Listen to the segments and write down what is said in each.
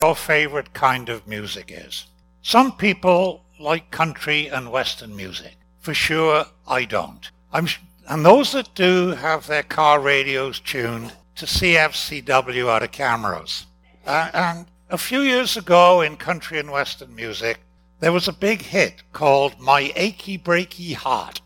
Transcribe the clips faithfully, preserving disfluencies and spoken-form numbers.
your favorite kind of music is. Some people like country and western music. For sure, I don't. I'm, and those that do have their car radios tuned to C F C W out of Camrose. Uh, and a few years ago in country and western music, there was a big hit called My Achy Breaky Heart.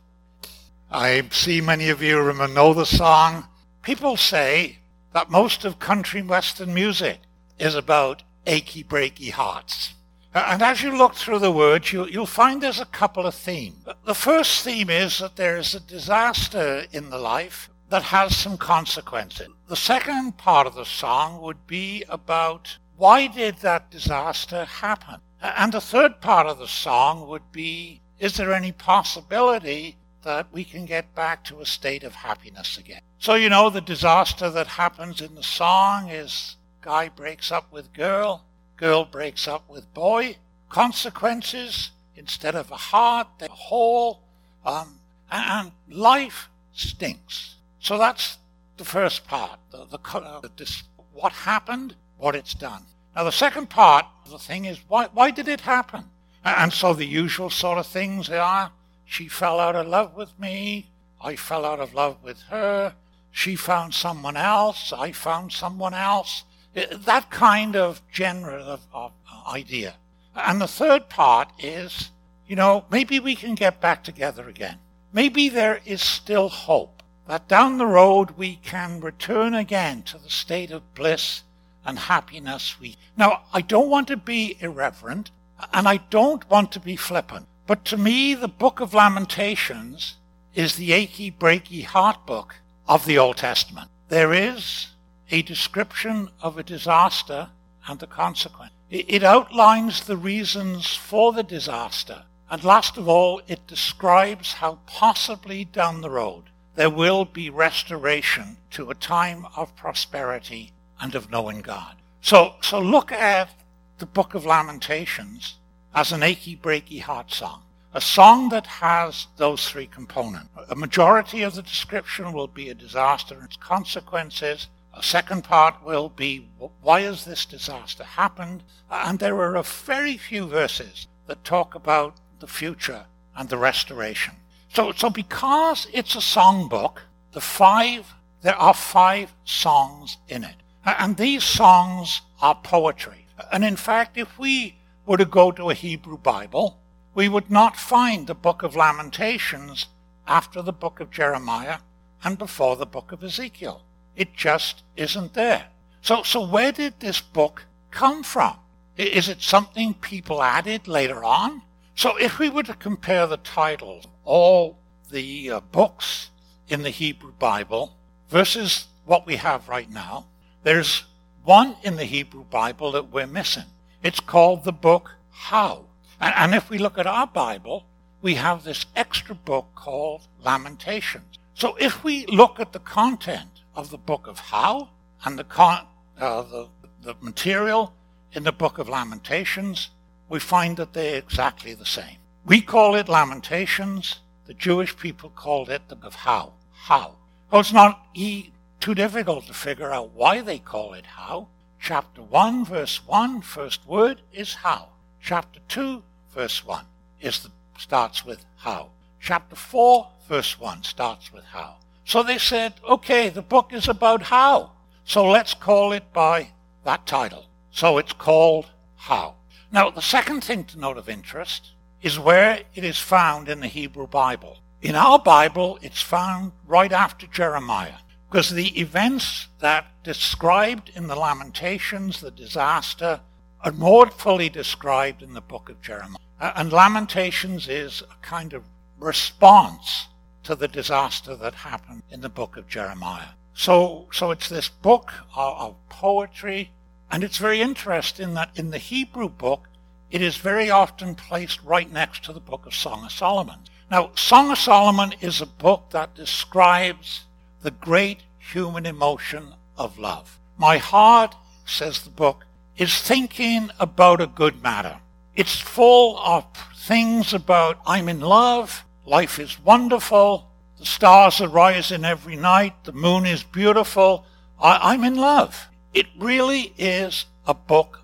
I see many of you remember know the song. People say that most of country and western music is about achy breaky hearts. And as you look through the words, you, you'll find there's a couple of themes. The first theme is that there is a disaster in the life that has some consequences. The second part of the song would be about why did that disaster happen? And the third part of the song would be, is there any possibility that we can get back to a state of happiness again? So, you know, the disaster that happens in the song is guy breaks up with girl, girl breaks up with boy. Consequences, instead of a heart, they're a hole. Um, and, and life stinks. So that's the first part, the, the, the, this, what happened, what it's done. Now the second part of the thing is, why, why did it happen? And so the usual sort of things are, she fell out of love with me, I fell out of love with her, she found someone else, I found someone else. That kind of genre of, of idea. And the third part is, you know, maybe we can get back together again. Maybe there is still hope that down the road we can return again to the state of bliss and happiness. We Now, I don't want to be irreverent, and I don't want to be flippant, but to me, the Book of Lamentations is the achy, breaky heart book of the Old Testament. There is a description of a disaster and the consequence. It outlines the reasons for the disaster. And last of all, it describes how possibly down the road there will be restoration to a time of prosperity and of knowing God. So, so look at the Book of Lamentations as an achy, breaky heart song. A song that has those three components. A majority of the description will be a disaster and its consequences. A second part will be, why has this disaster happened? And there are a very few verses that talk about the future and the restoration. So, so because it's a songbook, the five, there are five songs in it. And these songs are poetry. And in fact, if we were to go to a Hebrew Bible, we would not find the Book of Lamentations after the book of Jeremiah and before the book of Ezekiel. It just isn't there. So, so where did this book come from? Is it something people added later on? So if we were to compare the titles of all the uh, books in the Hebrew Bible versus what we have right now, there's one in the Hebrew Bible that we're missing. It's called the book How. And, and if we look at our Bible, we have this extra book called Lamentations. So if we look at the content of the book of How and the, con- uh, the the material in the book of Lamentations, we find that they're exactly the same. We call it Lamentations. The Jewish people called it the book of How. How. Well, it's not e- too difficult to figure out why they call it How. Chapter one, verse one, first word is How. Chapter two, verse one is the, starts with How. Chapter four, verse one starts with How. So they said, okay, the book is about how. So let's call it by that title. So it's called How. Now, the second thing to note of interest is where it is found in the Hebrew Bible. In our Bible, it's found right after Jeremiah, because the events that described in the Lamentations, the disaster, are more fully described in the book of Jeremiah. And Lamentations is a kind of response to the disaster that happened in the book of Jeremiah. So, so it's this book of, of poetry, and it's very interesting that in the Hebrew book, it is very often placed right next to the book of Song of Solomon. Now, Song of Solomon is a book that describes the great human emotion of love. My heart, says the book, is thinking about a good matter. It's full of things about I'm in love, life is wonderful, the stars are rising every night, the moon is beautiful, I, I'm in love. It really is a book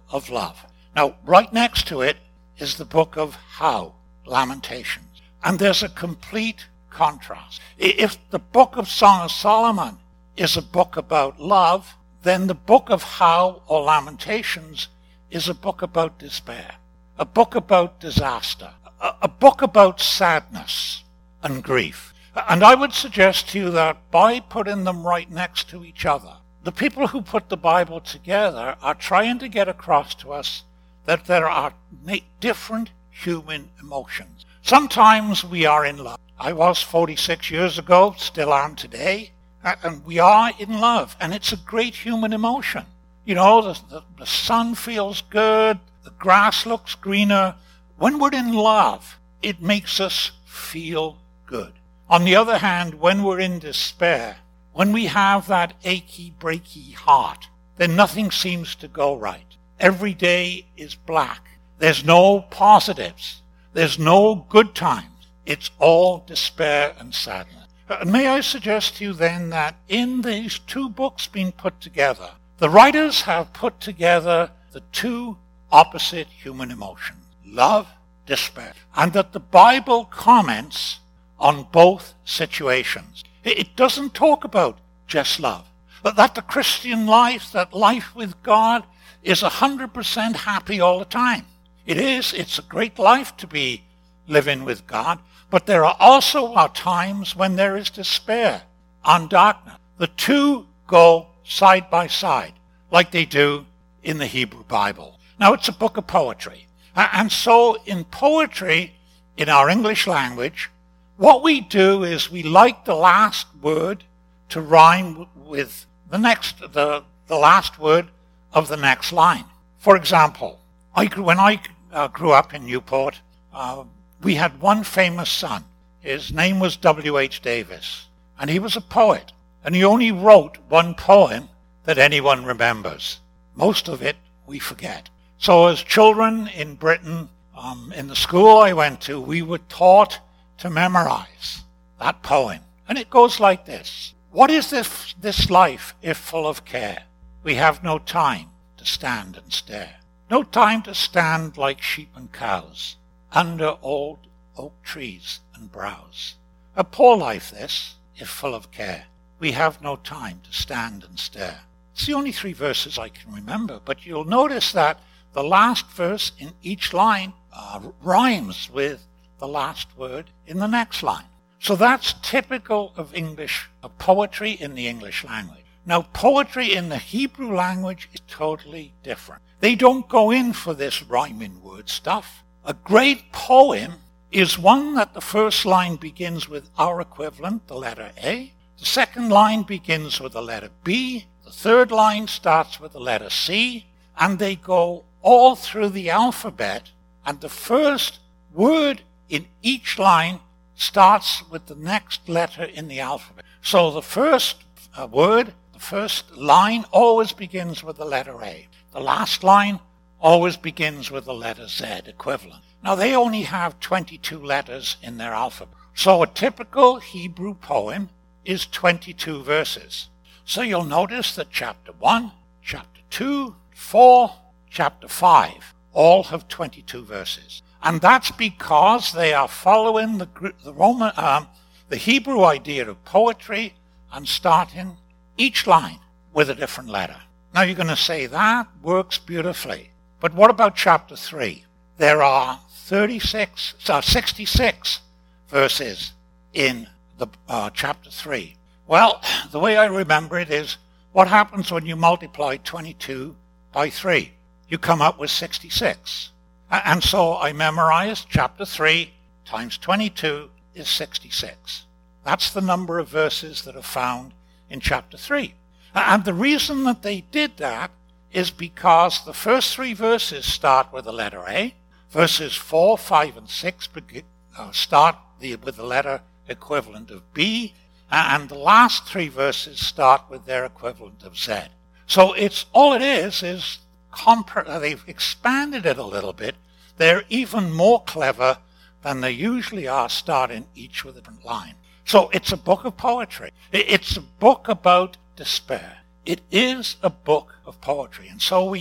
of love. Now, right next to it is the book of How, Lamentations. And there's a complete contrast. If the book of Song of Solomon is a book about love, then the book of How, or Lamentations, is a book about despair, a book about disaster, a, a book about sadness and grief. And I would suggest to you that by putting them right next to each other, the people who put the Bible together are trying to get across to us that there are different human emotions. Sometimes we are in love. I was forty-six years ago, still am today, and we are in love, and it's a great human emotion. You know, the, the, the sun feels good, the grass looks greener. When we're in love, it makes us feel good. On the other hand, when we're in despair, when we have that achy, breaky heart, then nothing seems to go right. Every day is black. There's no positives. There's no good times. It's all despair and sadness. And may I suggest to you then that in these two books being put together, the writers have put together the two opposite human emotions, love, despair, and that the Bible comments on both situations. It doesn't talk about just love, but that the Christian life, that life with God, is one hundred percent happy all the time. It is. It's a great life to be living with God, but there are also are times when there is despair and darkness. The two go side by side, like they do in the Hebrew Bible. Now, it's a book of poetry. And so in poetry, in our English language, what we do is we like the last word to rhyme with the next, the, the last word of the next line. For example, I grew, when I uh, grew up in Newport, uh, we had one famous son. His name was W H Davis, and he was a poet, and he only wrote one poem that anyone remembers. Most of it we forget. So as children in Britain, um, in the school I went to, we were taught to memorize that poem. And it goes like this. What is this, this life if full of care? We have no time to stand and stare. No time to stand like sheep and cows under old oak trees and browse. A poor life this, if full of care. We have no time to stand and stare. It's the only three verses I can remember, but you'll notice that the last verse in each line uh, rhymes with the last word in the next line. So that's typical of English, of poetry in the English language. Now, poetry in the Hebrew language is totally different. They don't go in for this rhyming word stuff. A great poem is one that the first line begins with our equivalent, the letter A. The second line begins with the letter B. The third line starts with the letter C. And they go all through the alphabet. And the first word in each line starts with the next letter in the alphabet. So the first uh, word, the first line always begins with the letter A. The last line always begins with the letter Z equivalent. Now they only have twenty-two letters in their alphabet. So a typical Hebrew poem is twenty-two verses. So you'll notice that chapter one, chapter two, four, chapter five all have twenty-two verses. And that's because they are following the, the Roman, um, the Hebrew idea of poetry and starting each line with a different letter. Now you're going to say that works beautifully. But what about chapter three? There are thirty-six, so sixty-six verses in the uh, chapter three. Well, the way I remember it is what happens when you multiply twenty-two by three. You come up with sixty-six. And so I memorized chapter three times twenty-two is sixty-six. That's the number of verses that are found in chapter three. And the reason that they did that is because the first three verses start with the letter A. Verses four, five, and six begin, uh, start the, with the letter equivalent of B. And the last three verses start with their equivalent of Z. So it's all it is, is Compar- they've expanded it a little bit. They're even more clever than they usually are, starting each with a different line. So it's a book of poetry. It's a book about despair. It is a book of poetry. And so we,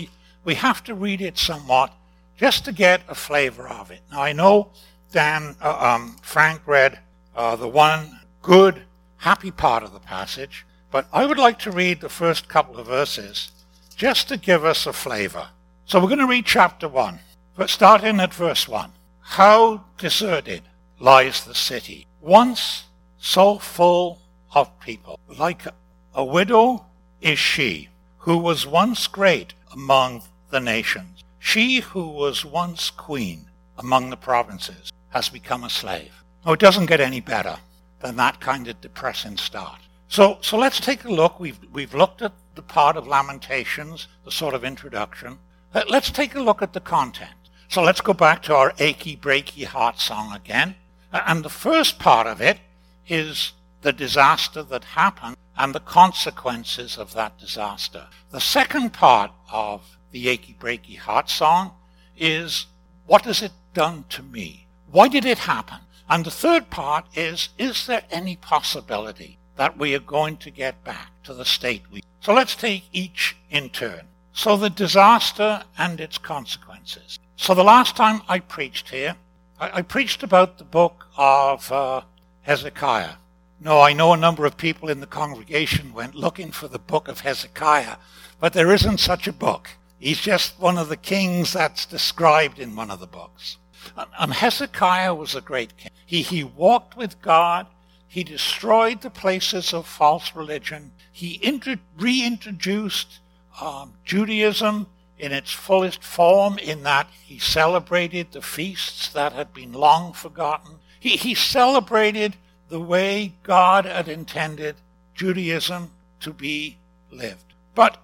we have to read it somewhat just to get a flavor of it. Now I know Dan, uh, um, Frank read uh, the one good, happy part of the passage, but I would like to read the first couple of verses just to give us a flavor. So we're going to read chapter one, but starting at verse one. How deserted lies the city, once so full of people. Like a widow is she, who was once great among the nations. She who was once queen among the provinces has become a slave. Oh, it doesn't get any better than that kind of depressing start. So so let's take a look. We've, we've looked at the part of Lamentations, the sort of introduction. Let's take a look at the content. So let's go back to our achy, breaky heart song again. And the first part of it is the disaster that happened and the consequences of that disaster. The second part of the achy, breaky heart song is, what has it done to me? Why did it happen? And the third part is, is there any possibility that we are going to get back to the state we... So let's take each in turn. So the disaster and its consequences. So the last time I preached here, I, I preached about the book of uh, Hezekiah. No, I know a number of people in the congregation went looking for the book of Hezekiah, but there isn't such a book. He's just one of the kings that's described in one of the books. And, and Hezekiah was a great king. He, he walked with God. He destroyed the places of false religion. He inter- reintroduced um, Judaism in its fullest form, in that he celebrated the feasts that had been long forgotten. He, he celebrated the way God had intended Judaism to be lived. But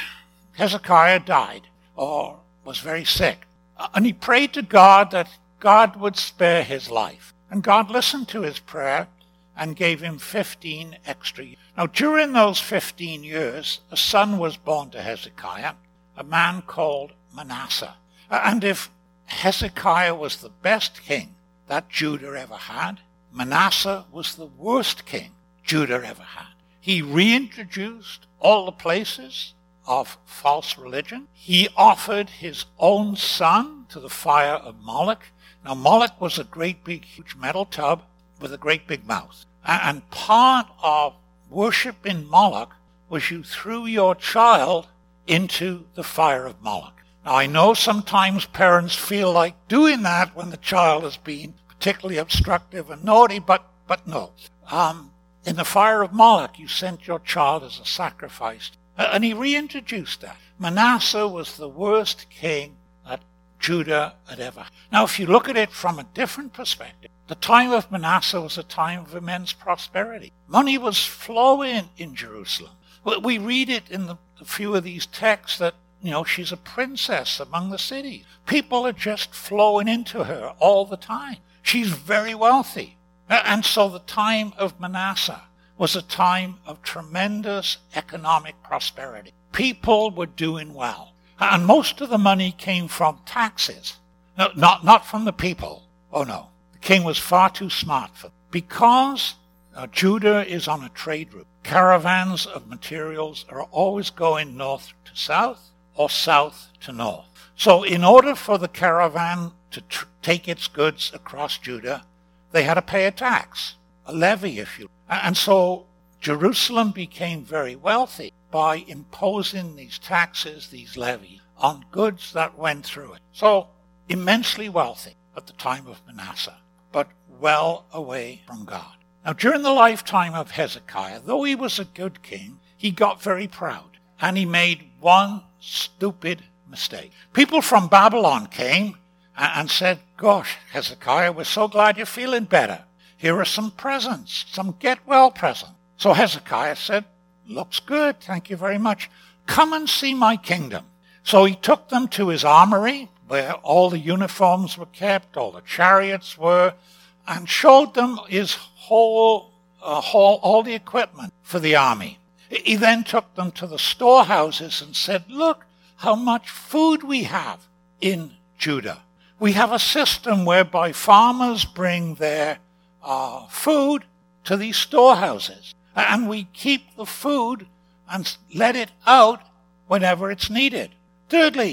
Hezekiah died, or was very sick, and he prayed to God that God would spare his life. And God listened to his prayer and gave him fifteen extra years. Now, during those fifteen years, a son was born to Hezekiah, a man called Manasseh. And if Hezekiah was the best king that Judah ever had, Manasseh was the worst king Judah ever had. He reintroduced all the places of false religion. He offered his own son to the fire of Moloch. Now, Moloch was a great big, huge metal tub with a great big mouth. And part of worshiping Moloch was you threw your child into the fire of Moloch. Now, I know sometimes parents feel like doing that when the child is being particularly obstructive and naughty, but, but no. Um, in the fire of Moloch, you sent your child as a sacrifice. And he reintroduced that. Manasseh was the worst king that Judah had ever had. Now, if you look at it from a different perspective, the time of Manasseh was a time of immense prosperity. Money was flowing in Jerusalem. We read it in the, a few of these texts that, you know, she's a princess among the cities. People are just flowing into her all the time. She's very wealthy. And so the time of Manasseh was a time of tremendous economic prosperity. People were doing well. And most of the money came from taxes. No, not, not from the people. Oh no. The king was far too smart for them. Because uh, Judah is on a trade route, caravans of materials are always going north to south or south to north. So in order for the caravan to tr- take its goods across Judah, they had to pay a tax, a levy, if you will. And so Jerusalem became very wealthy by imposing these taxes, these levies, on goods that went through it. So immensely wealthy at the time of Manasseh, but well away from God. Now, during the lifetime of Hezekiah, though he was a good king, he got very proud, and he made one stupid mistake. People from Babylon came and said, "Gosh, Hezekiah, we're so glad you're feeling better. Here are some presents, some get-well presents." So Hezekiah said, "Looks good, thank you very much. Come and see my kingdom." So he took them to his armory, where all the uniforms were kept, all the chariots were, and showed them his whole, uh, whole all the equipment for the army. He then took them to the storehouses and said, "Look how much food we have in Judah. We have a system whereby farmers bring their uh, food to these storehouses, and we keep the food and let it out whenever it's needed." Thirdly,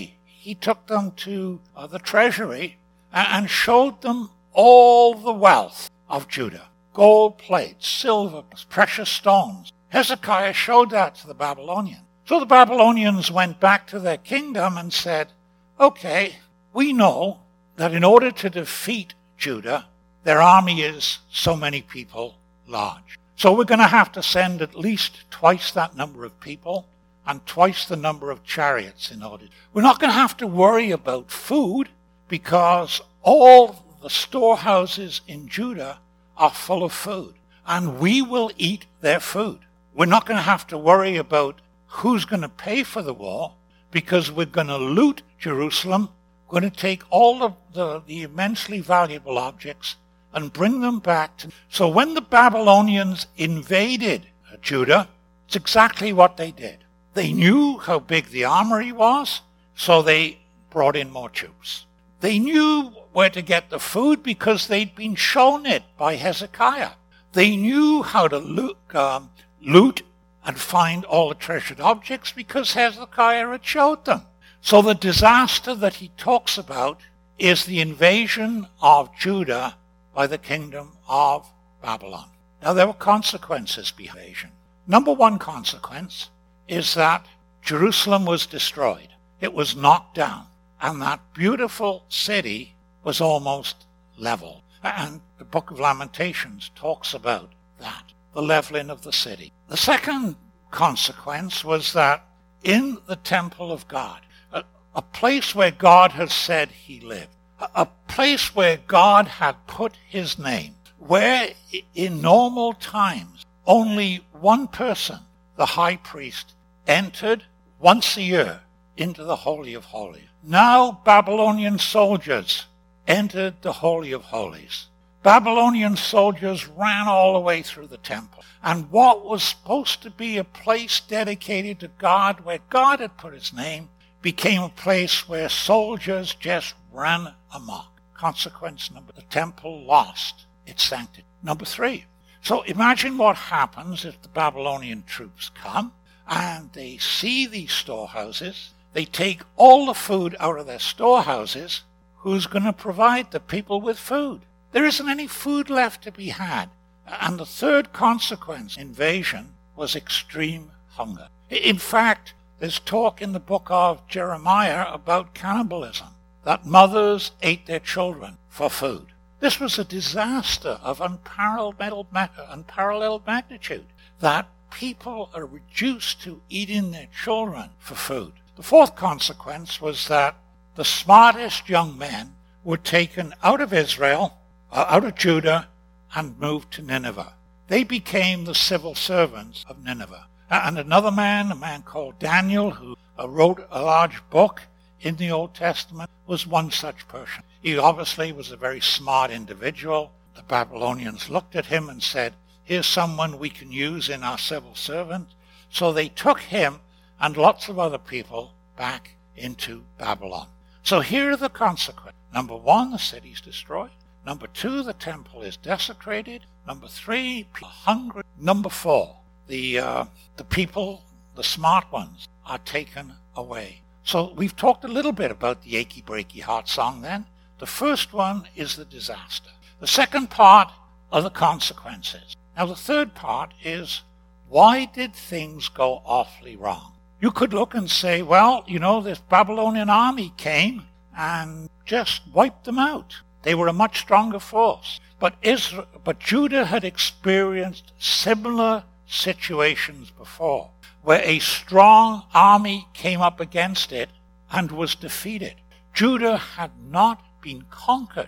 he took them to uh, the treasury and, and showed them all the wealth of Judah. Gold plates, silver, precious stones. Hezekiah showed that to the Babylonians. So the Babylonians went back to their kingdom and said, okay, we know that in order to defeat Judah, their army is so many people large. So we're going to have to send at least twice that number of people and twice the number of chariots in order. We're not going to have to worry about food because all the storehouses in Judah are full of food, and we will eat their food. We're not going to have to worry about who's going to pay for the war because we're going to loot Jerusalem, going to take all of the, the immensely valuable objects and bring them back. To... So when the Babylonians invaded Judah, it's exactly what they did. They knew how big the armory was, so they brought in more troops. They knew where to get the food because they'd been shown it by Hezekiah. They knew how to loot, um, loot and find all the treasured objects because Hezekiah had showed them. So the disaster that he talks about is the invasion of Judah by the kingdom of Babylon. Now there were consequences behind the invasion. Number one consequence is that Jerusalem was destroyed. It was knocked down, and that beautiful city was almost leveled. And the book of Lamentations talks about that, the leveling of the city. The second consequence was that in the temple of God, a, a place where God had said he lived, a, a place where God had put his name, where in normal times only one person, the high priest, entered once a year into the Holy of Holies. Now Babylonian soldiers entered the Holy of Holies. Babylonian soldiers ran all the way through the temple. And what was supposed to be a place dedicated to God, where God had put his name, became a place where soldiers just ran amok. Consequence number, the temple lost its sanctity. Number three. So imagine what happens if the Babylonian troops come and they see these storehouses. They take all the food out of their storehouses. Who's going to provide the people with food? There isn't any food left to be had. And the third consequence, invasion, was extreme hunger. In fact, there's talk in the book of Jeremiah about cannibalism, that mothers ate their children for food. This was a disaster of unparalleled, unparalleled magnitude, that people are reduced to eating their children for food. The fourth consequence was that the smartest young men were taken out of Israel, uh, out of Judah, and moved to Nineveh. They became the civil servants of Nineveh. And another man, a man called Daniel, who uh, wrote a large book in the Old Testament, was one such person. He obviously was a very smart individual. The Babylonians looked at him and said, here's someone we can use in our civil servant. So they took him and lots of other people back into Babylon. So here are the consequences. Number one, the city's destroyed. Number two, the temple is desecrated. Number three, people are hungry. Number four, the uh, the people, the smart ones, are taken away. So we've talked a little bit about the achy breaky heart song then. The first one is the disaster. The second part are the consequences. Now the third part is, why did things go awfully wrong? You could look and say, well, you know, this Babylonian army came and just wiped them out. They were a much stronger force. But Israel, but Judah had experienced similar situations before, where a strong army came up against it and was defeated. Judah had not been conquered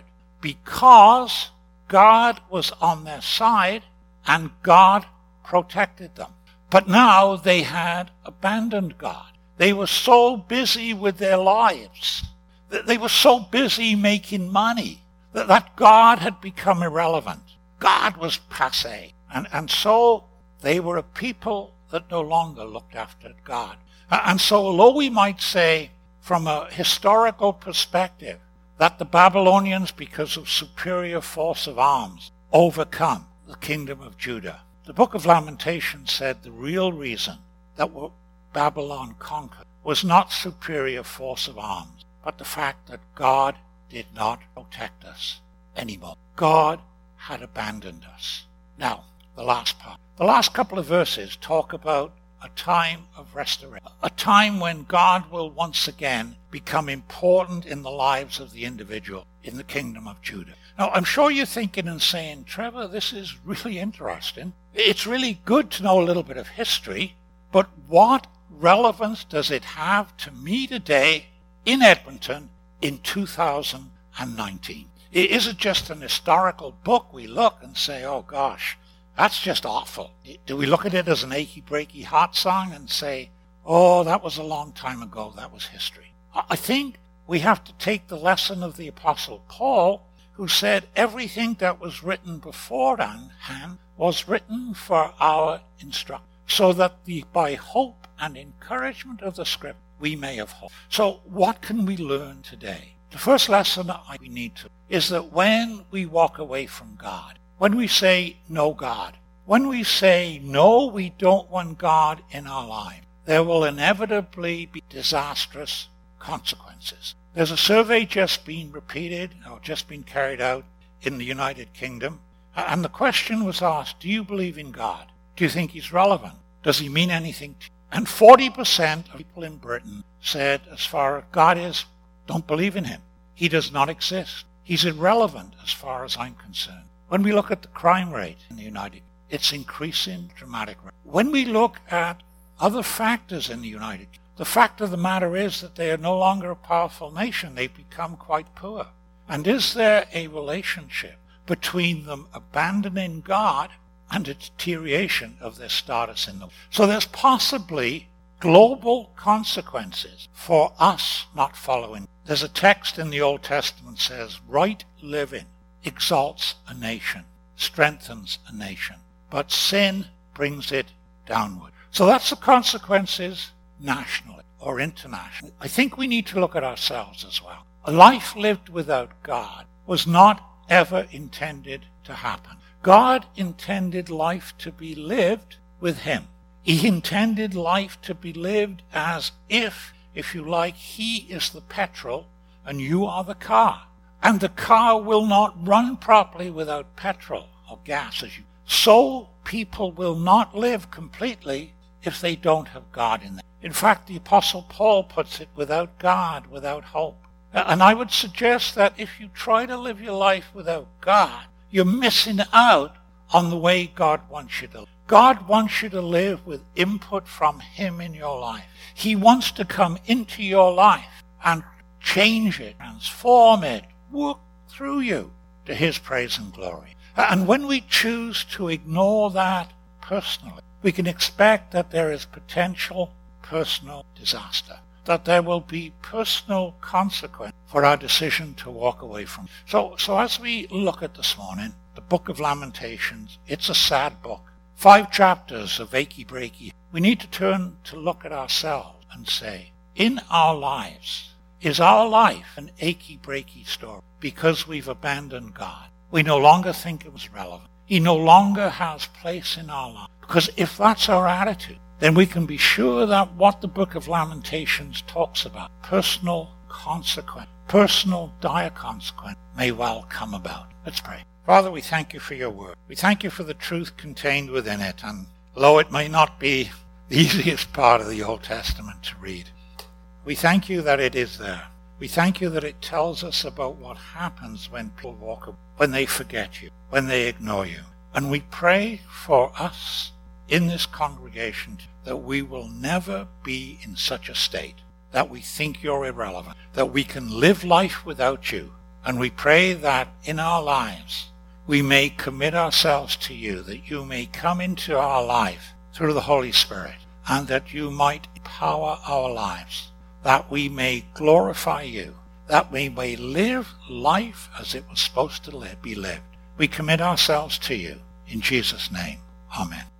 because God was on their side and God protected them. But now they had abandoned God. They were so busy with their lives, that they were so busy making money, that, that God had become irrelevant. God was passé. And, and so they were a people that no longer looked after God. And so although we might say, from a historical perspective, that the Babylonians, because of superior force of arms, overcome the kingdom of Judah, the book of Lamentations said the real reason that Babylon conquered was not superior force of arms. but the fact that God did not protect us anymore. God had abandoned us. Now, the last part. The last couple of verses talk about a time of restoration, a time when God will once again become important in the lives of the individual in the kingdom of Judah. Now, I'm sure you're thinking and saying, Trevor, this is really interesting. It's really good to know a little bit of history, but what relevance does it have to me today in Edmonton in two thousand nineteen? Is it just an historical book we look and say, oh gosh, that's just awful? Do we look at it as an achy breaky heart song and say, oh, that was a long time ago, that was history? I think we have to take the lesson of the Apostle Paul, who said everything that was written beforehand was written for our instruction, so that the, by hope and encouragement of the Scripture we may have hope. So what can we learn today? The first lesson I we need to is that when we walk away from God, when we say no God, when we say no, we don't want God in our life, there will inevitably be disastrous consequences. There's a survey just being repeated or just been carried out in the United Kingdom, and the question was asked, do you believe in God? Do you think he's relevant? Does he mean anything to you? And forty percent of people in Britain said, as far as God is, don't believe in him. He does not exist. He's irrelevant as far as I'm concerned. When we look at the crime rate in the United Kingdom, it's increasing dramatically. When we look at other factors in the United Kingdom, the fact of the matter is that they are no longer a powerful nation. They've become quite poor. And is there a relationship between them abandoning God and a deterioration of their status in the world? So there's possibly global consequences for us not following. There's a text in the Old Testament that says, right living exalts a nation, strengthens a nation, but sin brings it downward. So that's the consequences nationally or internationally. I think we need to look at ourselves as well. A life lived without God was not ever intended to happen. God intended life to be lived with him. He intended life to be lived as if, if you like, he is the petrol and you are the car. And the car will not run properly without petrol or gas. As you. So people will not live completely if they don't have God in them. In fact, the Apostle Paul puts it, without God, without hope. And I would suggest that if you try to live your life without God, you're missing out on the way God wants you to live. God wants you to live with input from him in your life. He wants to come into your life and change it, transform it, work through you to his praise and glory. And when we choose to ignore that personally, we can expect that there is potential personal disaster, that there will be personal consequence for our decision to walk away from. So, so as we look at this morning, the book of Lamentations, it's a sad book. Five chapters of achy breaky. We need to turn to look at ourselves and say, in our lives, is our life an achy breaky story because we've abandoned God? We no longer think it was relevant. He no longer has place in our life. Because if that's our attitude, then we can be sure that what the book of Lamentations talks about, personal consequence, personal dire consequence, may well come about. Let's pray. Father, we thank you for your word. We thank you for the truth contained within it. And though it may not be the easiest part of the Old Testament to read, we thank you that it is there. We thank you that it tells us about what happens when people walk away, when they forget you, when they ignore you. And we pray for us in this congregation that we will never be in such a state that we think you're irrelevant, that we can live life without you. And we pray that in our lives we may commit ourselves to you, that you may come into our life through the Holy Spirit, and that you might empower our lives, that we may glorify you, that we may live life as it was supposed to live, be lived. We commit ourselves to you. In Jesus' name, amen.